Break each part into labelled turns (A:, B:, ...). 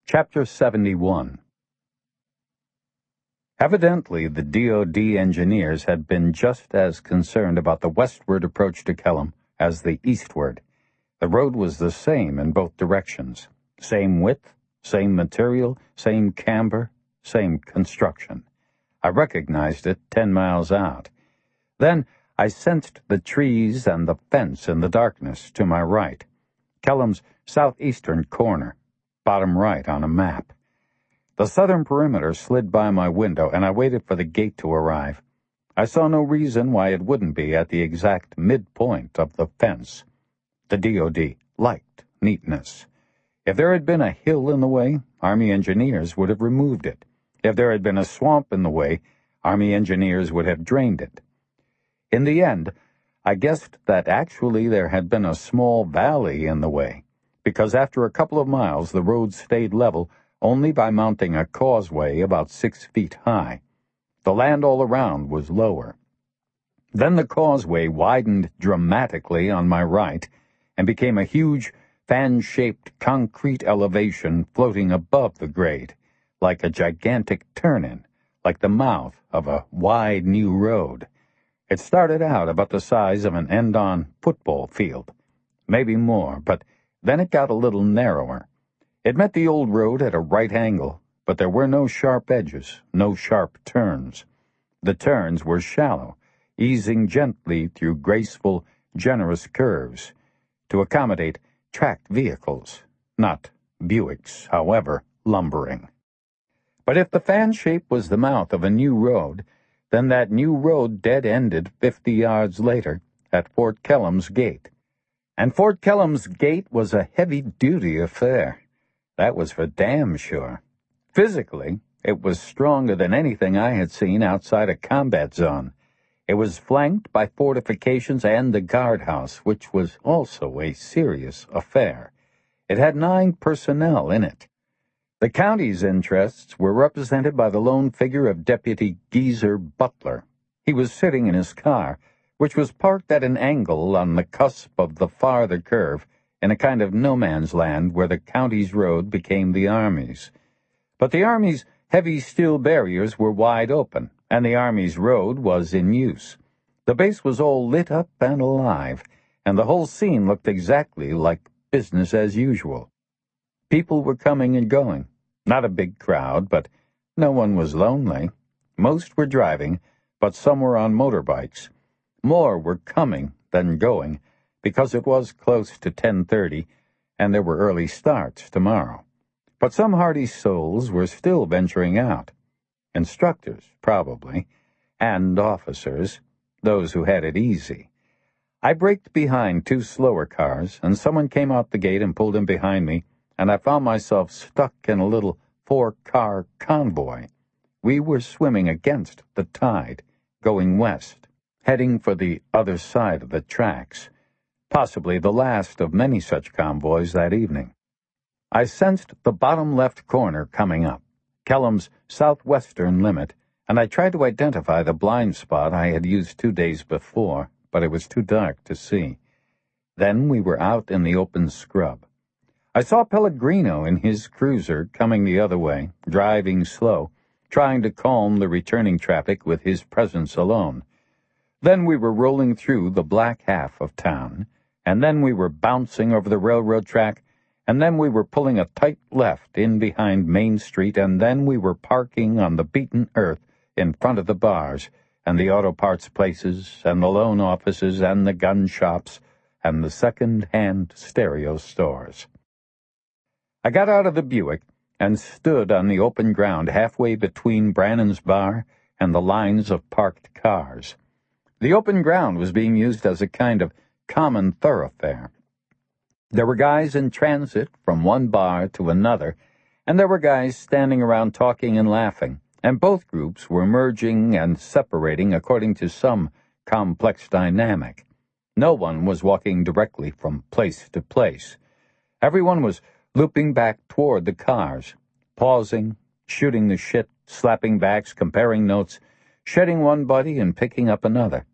A: Chapter 71. Evidently, the DoD engineers had been just as concerned about the westward approach to Kellam as the eastward. The road was the same in both directions. Same width, same material, same camber, same construction. I recognized it 10 miles out. Then I sensed the trees and the fence in the darkness to my right. Kellam's southeastern corner, bottom right on a map. The southern perimeter slid by my window, and I waited for the gate to arrive. I saw no reason why it wouldn't be at the exact midpoint of the fence. The DoD liked neatness. If there had been a hill in the way, Army engineers would have removed it. If there had been a swamp in the way, Army engineers would have drained it. In the end, I guessed that actually there had been a small valley in the way, because after a couple of miles the road stayed level only by mounting a causeway about 6 feet high. The land all around was lower. Then the causeway widened dramatically on my right and became a huge, fan-shaped concrete elevation floating above the grade, like a gigantic turn-in, like the mouth of a wide new road. It started out about the size of an end-on football field, maybe more, but then it got a little narrower. It met the old road at a right angle, but there were no sharp edges, no sharp turns. The turns were shallow, easing gently through graceful, generous curves to accommodate tracked vehicles, not Buicks, however lumbering. But if the fan shape was the mouth of a new road, then that new road dead-ended 50 yards later at Fort Kellam's gate. And Fort Kellam's gate was a heavy-duty affair. That was for damn sure. Physically, it was stronger than anything I had seen outside a combat zone. It was flanked by fortifications and the guardhouse, which was also a serious affair. It had 9 personnel in it. The county's interests were represented by the lone figure of Deputy Geezer Butler. He was sitting in his car, which was parked at an angle on the cusp of the farther curve, in a kind of no-man's land where the county's road became the Army's. But the Army's heavy steel barriers were wide open, and the Army's road was in use. The base was all lit up and alive, and the whole scene looked exactly like business as usual. People were coming and going. Not a big crowd, but no one was lonely. Most were driving, but some were on motorbikes. More were coming than going, because it was close to 10:30, and there were early starts tomorrow. But some hardy souls were still venturing out. Instructors, probably, and officers, those who had it easy. I braked behind 2 slower cars, and someone came out the gate and pulled in behind me, and I found myself stuck in a little 4-car convoy. We were swimming against the tide, going west, heading for the other side of the tracks. Possibly the last of many such convoys that evening. I sensed the bottom left corner coming up, Kellam's southwestern limit, and I tried to identify the blind spot I had used 2 days before, but it was too dark to see. Then we were out in the open scrub. I saw Pellegrino in his cruiser coming the other way, driving slow, trying to calm the returning traffic with his presence alone. Then we were rolling through the black half of town, and then we were bouncing over the railroad track, and then we were pulling a tight left in behind Main Street, and then we were parking on the beaten earth in front of the bars, and the auto parts places, and the loan offices, and the gun shops, and the second-hand stereo stores. I got out of the Buick and stood on the open ground halfway between Brannan's bar and the lines of parked cars. The open ground was being used as a kind of common thoroughfare. There were guys in transit from one bar to another, and there were guys standing around talking and laughing, and both groups were merging and separating according to some complex dynamic. No one was walking directly from place to place. Everyone was looping back toward the cars, pausing, shooting the shit, slapping backs, comparing notes, shedding one buddy and picking up another.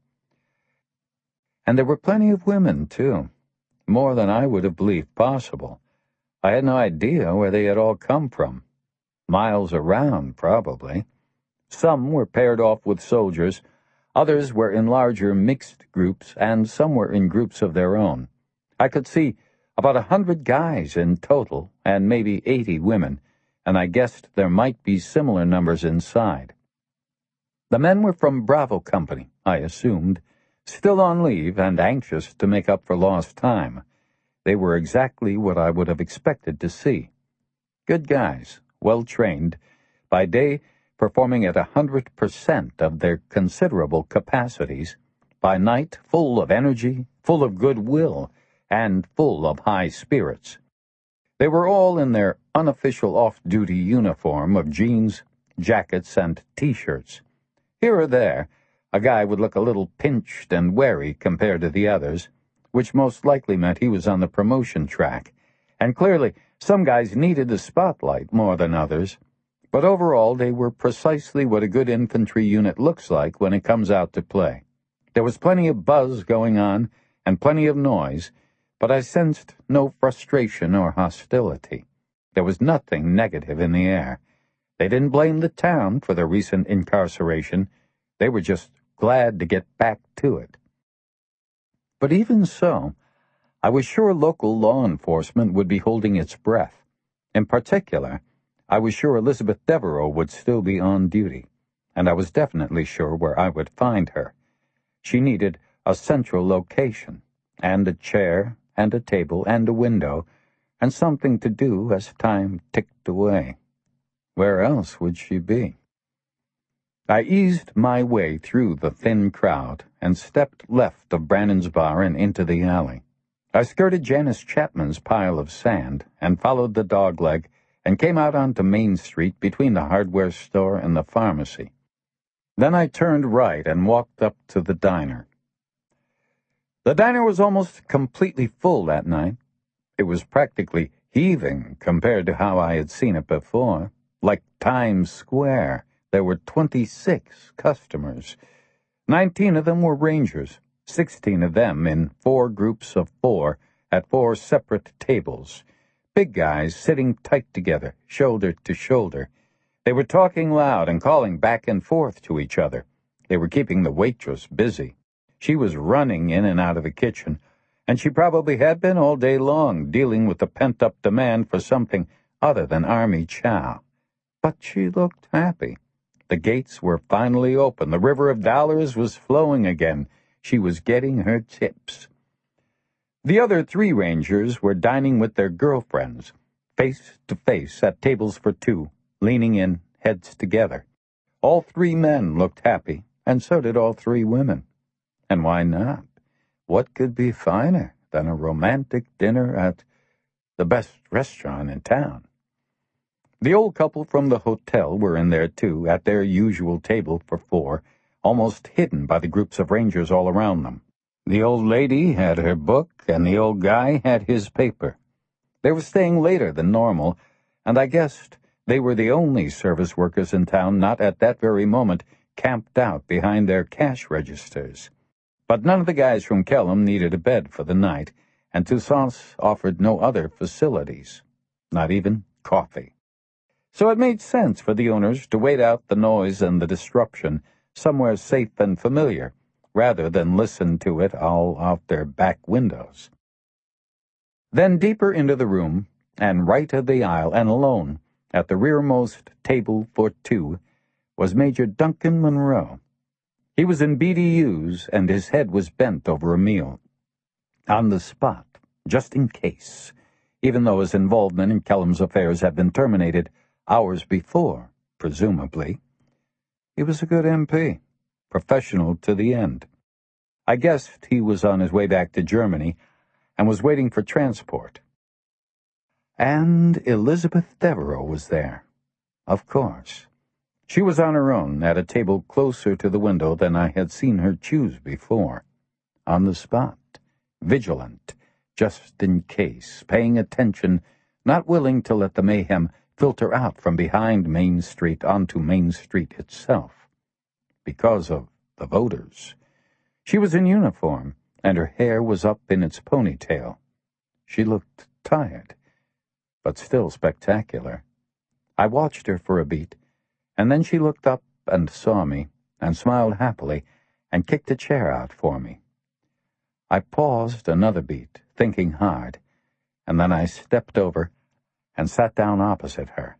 A: And there were plenty of women, too, more than I would have believed possible. I had no idea where they had all come from. Miles around, probably. Some were paired off with soldiers, others were in larger mixed groups, and some were in groups of their own. I could see about 100 guys in total, and maybe 80 women, and I guessed there might be similar numbers inside. The men were from Bravo Company, I assumed, still on leave and anxious to make up for lost time. They were exactly what I would have expected to see. Good guys, well-trained, by day performing at 100% of their considerable capacities, by night full of energy, full of goodwill, and full of high spirits. They were all in their unofficial off-duty uniform of jeans, jackets, and T-shirts. Here or there, a guy would look a little pinched and wary compared to the others, which most likely meant he was on the promotion track, and clearly some guys needed the spotlight more than others, but overall they were precisely what a good infantry unit looks like when it comes out to play. There was plenty of buzz going on, and plenty of noise, but I sensed no frustration or hostility. There was nothing negative in the air. They didn't blame the town for their recent incarceration. They were just glad to get back to it. But even so, I was sure local law enforcement would be holding its breath. In particular, I was sure Elizabeth Devereaux would still be on duty, and I was definitely sure where I would find her. She needed a central location, and a chair, and a table, and a window, and something to do as time ticked away. Where else would she be? I eased my way through the thin crowd and stepped left of Brannan's bar and into the alley. I skirted Janice Chapman's pile of sand and followed the dogleg and came out onto Main Street between the hardware store and the pharmacy. Then I turned right and walked up to the diner. The diner was almost completely full that night. It was practically heaving compared to how I had seen it before. Like Times Square, there were 26 customers. 19 of them were Rangers, 16 of them in 4 groups of 4 at 4 separate tables. Big guys sitting tight together, shoulder to shoulder. They were talking loud and calling back and forth to each other. They were keeping the waitress busy. She was running in and out of the kitchen, and she probably had been all day long, dealing with the pent-up demand for something other than army chow. But she looked happy. The gates were finally open. The river of dollars was flowing again. She was getting her tips. The other 3 Rangers were dining with their girlfriends, face to face at tables for 2, leaning in, heads together. All 3 men looked happy, and so did all 3 women. And why not? What could be finer than a romantic dinner at the best restaurant in town? The old couple from the hotel were in there too, at their usual table for 4, almost hidden by the groups of Rangers all around them. The old lady had her book, and the old guy had his paper. They were staying later than normal, and I guessed they were the only service workers in town not at that very moment camped out behind their cash registers. But none of the guys from Kellam needed a bed for the night, and Toussaint's offered no other facilities, not even coffee. So it made sense for the owners to wait out the noise and the disruption somewhere safe and familiar, rather than listen to it all out their back windows. Then deeper into the room, and right of the aisle and alone, at the rearmost table for 2, was Major Duncan Monroe. He was in BDUs, and his head was bent over a meal. On the spot, just in case, even though his involvement in Kellam's affairs had been terminated hours before, presumably. He was a good MP, professional to the end. I guessed he was on his way back to Germany and was waiting for transport. And Elizabeth Devereaux was there, of course. She was on her own at a table closer to the window than I had seen her choose before. On the spot, vigilant, just in case, paying attention, not willing to let the mayhem filter out from behind Main Street onto Main Street itself. Because of the voters. She was in uniform, and her hair was up in its ponytail. She looked tired. but still spectacular. I watched her for a beat, and then she looked up and saw me, and smiled happily, and kicked a chair out for me. I paused another beat, thinking hard, and then I stepped over and sat down opposite her.